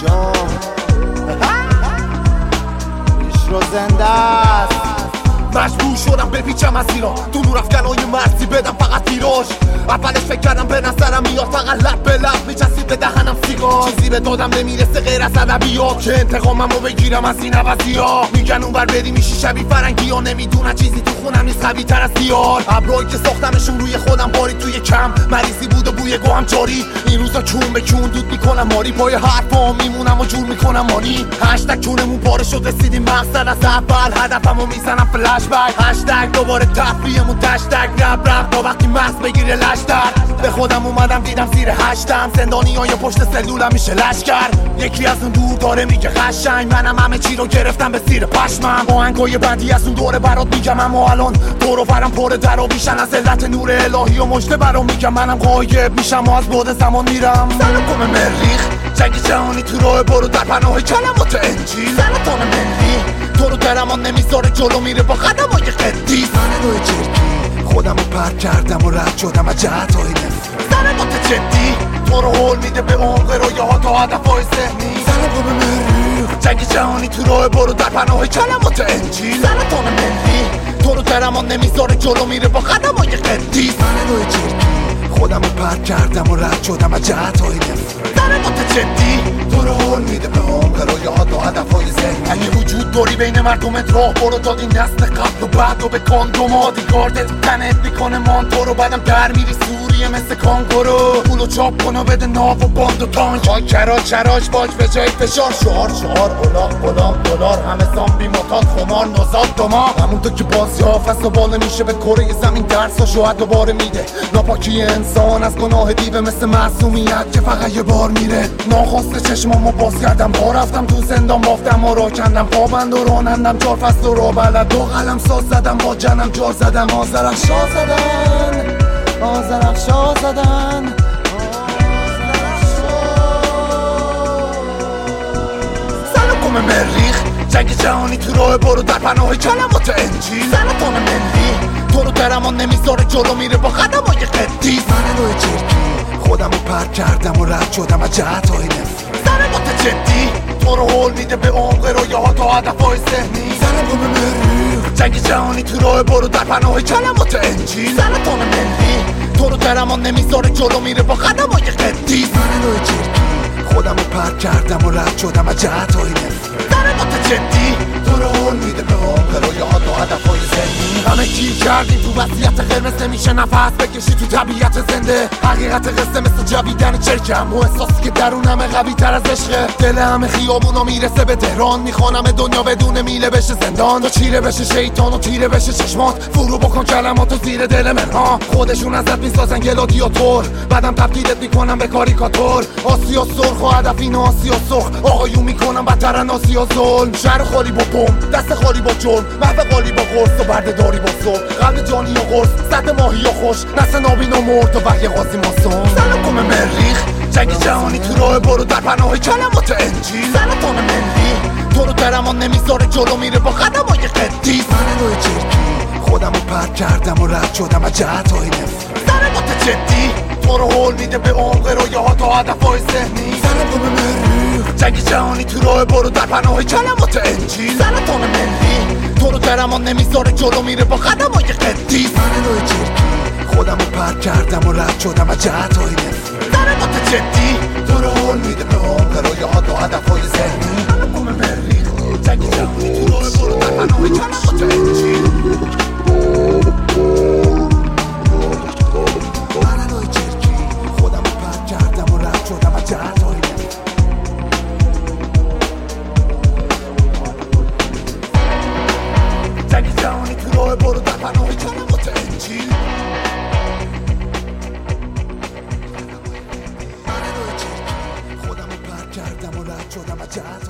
جان پیش رو زنده است. مجبور شدم بپیچم از ایران تو نور افکنای مرزی بدم فقط ویراژ. اولش فکر کردم به نظرم میاد فقط لب به لب میچسید به دهنم سیگار. چیزی به دادم نمیرسه غیر از ادبیات که انتقاممو بگیرم از این عوضی‌ها. میگن اونور بری میشی شبیه فرنگی ها، نمیدونن چیزی تو خونم نیست قوی تر از دیار. ابرایی که ساختمشون روی خودم باری توی کم مریضی بود و بوی گوهم جاری. این روزا کون به کون دود میکنم ماری پای حرفام میمونم و جور میکنم مانی. هشتگ کونمون پاره شد رسیدیم مقصد از اول هدفمو میزنم فلش بک. هشتگ دوباره تفریحمون تشتگ رب رب تا وقتی مغز بگیره لشتر. به خودم اومدم دیدم زیر هشتم زندانیای پشت سلولم میشه لشکر. یکی از اون دور داره میگه قشنگ منم همه چی رو گرفتم به زیر پشمم. آهنگای بعدی از اون دوره برات میگم اما الان دور و برم پر در و بیشن از علت نور الهی و مجده برام میگم منم غایب میشم و از بعد زمان میرم. سرکم مریخ جنگ جهانی تو راه برو در پناه کلمات انجیل. سرطان ملی تو رو درمان نمیذاره جلو میره با قدمای قدیس. من روی چرکی خودمو پر کردم و رد شدم از جهت‌های نفرت. ضربات جدی تو رو حول میده به عمق رویاها تا هدف‌های ذهنی. سرکم مریخ جنگ جهانی تو راه برو در پناه کلمات انجیل. سرطان ملی تو رو درمان نمیذاره جلو میره با قدمای قدیس. من روی چرکی خودمو پر کردم و رد شدم از جهت‌های نفرت. ضربات جدی تو رو حول میده به عمق رویاها تا هدف‌های ذهنی. اگه وجود داری بین مردمت راه برو تا این نسل قبل و بعد و به کاندوم آدیگاردت تنت میکنه مانتو رو. بعدم در میری سوریه مثل کانگورو. پولو چاپ کن و بده ناو و باند و تانک. های کراش باش به جای فشار. شعار غلام دلار همه زامبی متاد خمار نوزاد دما. همونطور که بازی ها فصل باله میشه به کره زمین درس و شاید دوباره میده. ناپاکی انسان از گناه دیوه مثل معصومیت که فقط یه بار میره. ناخواسته چشمامو باز کردم با رفتم تو زندان بافتم و را کندم پابند و رانندم 4 فصل و را بلد و قلم ساز زدم با جنم جار زدم. آزرخشا زدن سرکم مریخ جنگ جهانی تو راه برو در پناه کلمات انجیل. سرطان ملی تو رو درمان نمیذاره جلو میره با قدمای قدیس. من روی چرکی خودمو پر کردم و رد شدم از جهت‌های نفرت. ضربات جدی تو رو حول میده به عمق رویاها تا هدف‌های ذهنی. سرکم مریخ جنگ جهانی تو راه برو در پناه کلمات انجیل. سرطان ملی تو رو درمان نمیذاره جلو میره با قدمای قدیس. من روی چرکی خودمو پر کردم و رد شدم از جهت‌های نفرت. ضربات جدی تو رو حول میده به عمق رویاها تا هدف‌های ذهنی. همه گیر کردیم تو وضعیت قرمز نمیشه نفس بکشی تو طبیعت زنده. حقیقت قصه مثل جویدن چرکم و احساسی که درونمه قوی تر از عشقه. دل همه خیابونا میرسه به تهران میخوانم دنیا بدون میله بشه زندان. تا چیره بشه شیطان و تیره بشه چشمات فرو بکن کلماتو زیر دل من ها. خودشون ازت میسازن گلادیاتور بعدم تبدیلت میکنم به کاریکاتور. آسیا سرخ و هدف این آسیا سرخ آقایون میکنم بدترن آسیا ظلم. شهر خالی با بم دست خالی با جرم محو قالی با قرص و بردهداری با صبح. قلب جانی و قرص سطح ماهی و خوش نسل نابینا مرد و وحی قاضی ماسون. سرکم مریخ جنگ جهانی تو راه برو در پناه کلمات انجیل. سرطان ملی تو رو درمان نمیذاره جلو میره با قدمای قدیس. من روی چرکی خودمو پر کردم و رد شدم از جهت‌های نفرت. ضربات جدی تو رو حول میده به عمق رویاها تا هدف‌های ذهنی. سرکم مریخ جنگ جهانی تو راه برو در پناه کلمات انجیل. سرطان ملی تو رو درمان نمیذاره جلو میره با قدمای قدیس. من روی چرکی خودمو پر کردم و رد شدم از جهت‌های نفرت. ضربات جدی تو رو حول میده به عمق رویاها تا هدف‌های ذهنی. سرکم مریخ جنگ جهانی تو راه برو در پناه کلمات انجیل. من روی چرکی خودمو پر کردم و رد شدم از جهت‌های نفرت. جنگ جهانی تو راه برو در پناه کلمات انجیل. من روی چرکی خودمو پر کردم و رد شدم از جهت‌های